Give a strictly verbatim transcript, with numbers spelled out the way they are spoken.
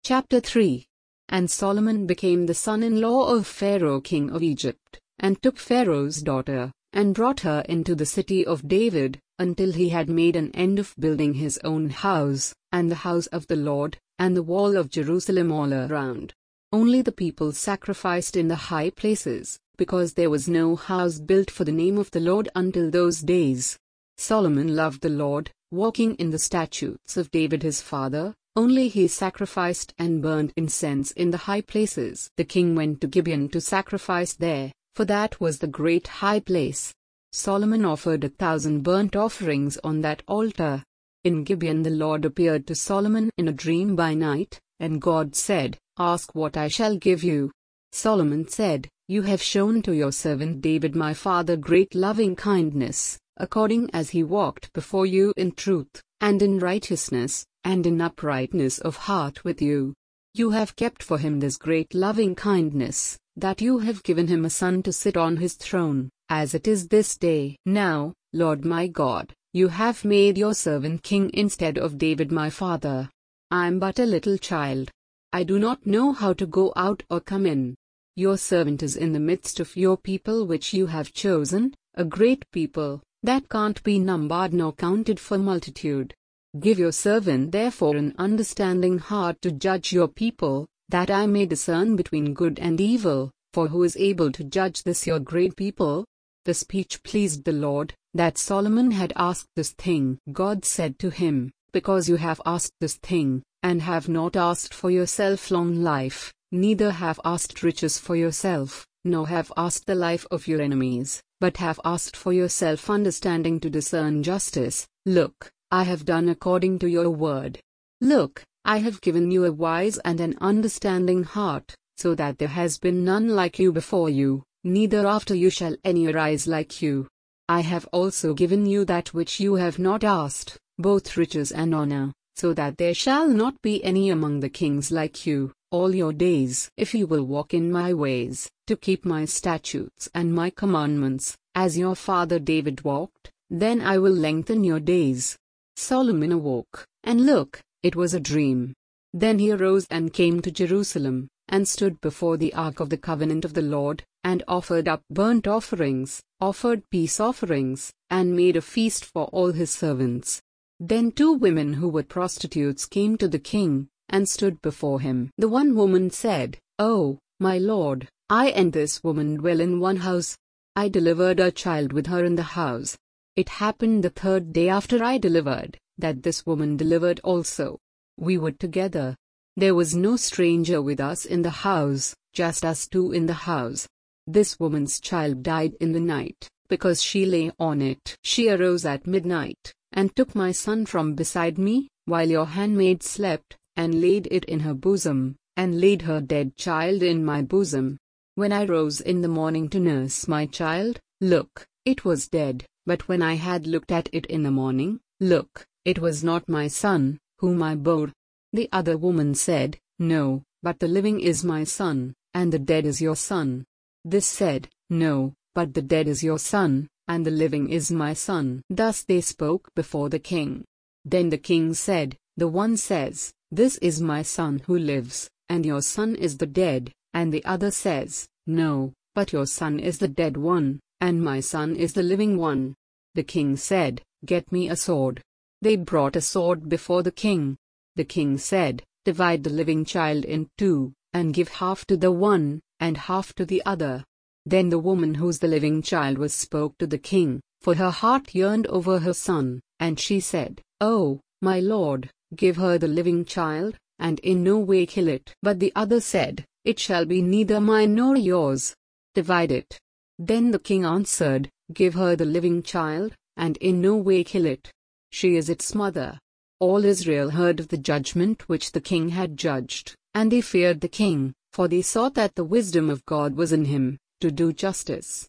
Chapter three. And Solomon became the son-in-law of Pharaoh king of Egypt, and took Pharaoh's daughter, and brought her into the city of David, until he had made an end of building his own house, and the house of the Lord, and the wall of Jerusalem all around. Only the people sacrificed in the high places, because there was no house built for the name of the Lord until those days. Solomon loved the Lord, walking in the statutes of David his father. Only he sacrificed and burned incense in the high places. The king went to Gibeon to sacrifice there, for that was the great high place. Solomon offered a thousand burnt offerings on that altar. In Gibeon the Lord appeared to Solomon in a dream by night, and God said, "Ask what I shall give you." Solomon said, "You have shown to your servant David my father great loving kindness, according as he walked before you in truth, and in righteousness, and in uprightness of heart with you. You have kept for him this great loving kindness, that you have given him a son to sit on his throne, as it is this day. Now, Lord my God, you have made your servant king instead of David my father. I am but a little child. I do not know how to go out or come in. Your servant is in the midst of your people which you have chosen, a great people, that can't be numbered nor counted for multitude. Give your servant therefore an understanding heart to judge your people, that I may discern between good and evil, for who is able to judge this your great people?" The speech pleased the Lord, that Solomon had asked this thing. God said to him, "Because you have asked this thing, and have not asked for yourself long life, neither have asked riches for yourself, nor have asked the life of your enemies, but have asked for yourself understanding to discern justice, look, I have done according to your word. Look, I have given you a wise and an understanding heart, so that there has been none like you before you, neither after you shall any arise like you. I have also given you that which you have not asked, both riches and honor, so that there shall not be any among the kings like you, all your days. If you will walk in my ways, to keep my statutes and my commandments, as your father David walked, then I will lengthen your days." Solomon awoke, and look, it was a dream. Then he arose and came to Jerusalem, and stood before the ark of the covenant of the Lord, and offered up burnt offerings, offered peace offerings, and made a feast for all his servants. Then two women who were prostitutes came to the king, and stood before him. The one woman said, "Oh, my lord, I and this woman dwell in one house. I delivered a child with her in the house. It happened the third day after I delivered, that this woman delivered also. We were together. There was no stranger with us in the house, just us two in the house. This woman's child died in the night, because she lay on it. She arose at midnight, and took my son from beside me, while your handmaid slept, and laid it in her bosom, and laid her dead child in my bosom. When I rose in the morning to nurse my child, look, it was dead. But when I had looked at it in the morning, look, it was not my son, whom I bore." The other woman said, "No, but the living is my son, and the dead is your son." This said, "No, but the dead is your son, and the living is my son." Thus they spoke before the king. Then the king said, "The one says, 'This is my son who lives, and your son is the dead,' and the other says, 'No, but your son is the dead one, and my son is the living one.'" The king said, "Get me a sword." They brought a sword before the king. The king said, "Divide the living child in two, and give half to the one, and half to the other." Then the woman whose the living child was spoke to the king, for her heart yearned over her son, and she said, "Oh, my lord, give her the living child, and in no way kill it." But the other said, "It shall be neither mine nor yours. Divide it." Then the king answered, "Give her the living child, and in no way kill it. She is its mother." All Israel heard of the judgment which the king had judged, and they feared the king, for they saw that the wisdom of God was in him, to do justice.